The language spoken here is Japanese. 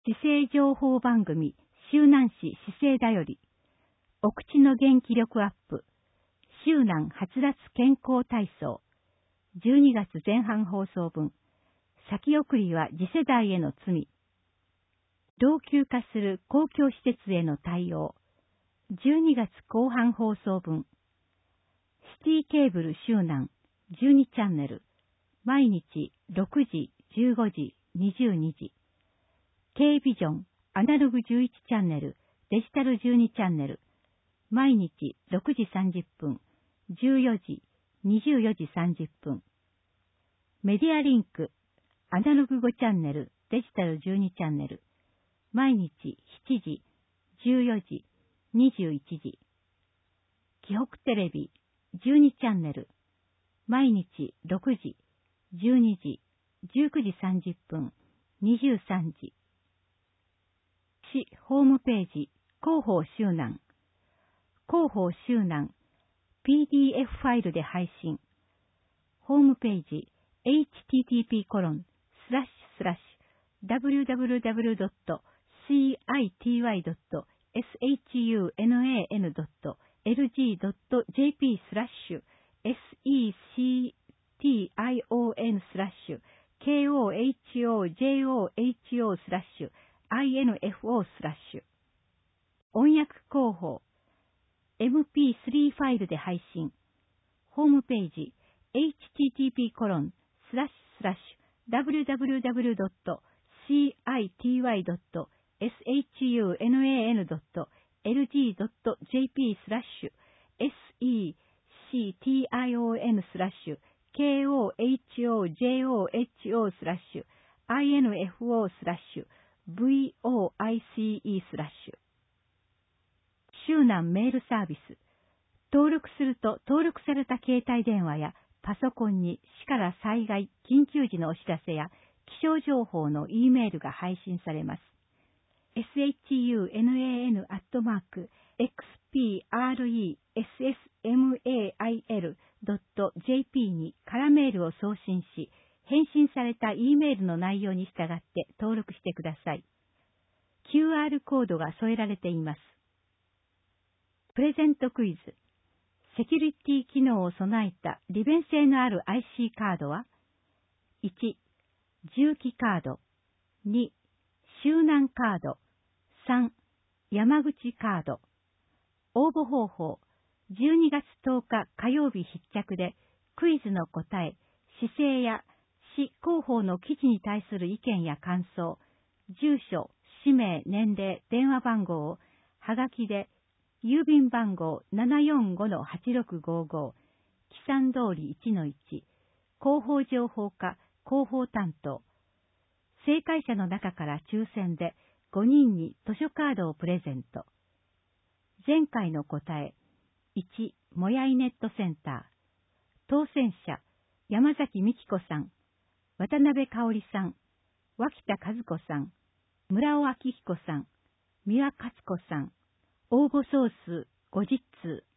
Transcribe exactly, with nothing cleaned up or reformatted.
市政情報番組、周南市市政だより、お口の元気力アップ、周南はつらつ健康体操、じゅうにがつぜん半放送分、先送りは次世代への罪、老朽化する公共施設への対応、じゅうにがつ後半放送分、シティケーブル周南じゅうにチャンネル、毎日ろくじ、じゅうごじ、にじゅうにじ、K ビジョンアナログじゅういちチャンネル、デジタルじゅうにチャンネル、毎日ろくじさんじゅっぷん、じゅうよじ、にじゅうよじさんじゅっぷん。メディアリンク、アナログごチャンネル、デジタルじゅうにチャンネル、毎日しちじ、じゅうよじ、にじゅういちじ。紀北テレビ、じゅうにチャンネル、毎日ろくじ、じゅうにじ、じゅうくじさんじゅっぷん、にじゅうさんじ。市ホームページ、広報周南。広報周南、ピーディーエフ ファイルで配信。ホームページ、エイチティーティーピーコロンスラッシュスラッシュダブリューダブリューダブリュードットシーアイティーワイドットエスエイチユーエヌエーエヌドットエルジードットジェーピースラッシュエスイーシーティーアイオーエヌスラッシュケーオーエイチオージェーオーエイチオースラッシュアイエヌエフオースラッシュ。音訳広報、エムピースリー ファイルで配信。ホームページ、エイチティーティーピーコロンスラッシュスラッシュダブリューダブリューダブリュードットシーアイティーワイドットエスエイチユーエヌエーエヌドットエルジードットジェーピースラッシュエスイーシーティーアイオーエヌスラッシュケーオーエイチオージェーオーエイチオースラッシュアイエヌエフオースラッシュブイオーアイシーイースラッシュ。周南メールサービス。登録すると登録された携帯電話やパソコンに市から災害、緊急時のお知らせや気象情報の E メールが配信されます。シュナン アットマーク エックスピーアールイーエスエスエムエーアイエル ドット ジェーピー に空メールを送信し、返信された E メールの内容に従って登録してください。キューアール コードが添えられています。プレゼントクイズ。セキュリティ機能を備えた利便性のある アイシー カードは、いち、重機カード、に、周南カード、さん、山口カード。応募方法、じゅうにがつとおか火曜日必着で、クイズの答え、市政や市広報の記事に対する意見や感想、住所、氏名、年齢、電話番号を、はがきで、郵便番号 ななよんごのはちろくごご、木山通り いちのいち、広報情報課広報担当。正解者の中から抽選でごにんに図書カードをプレゼント。前回の答え、いち、もやいネットセンター。当選者、山崎美希子さん、渡辺香織さん、脇田和子さん、村尾明彦さん、三輪勝子さん。応募総数ごじゅっつう。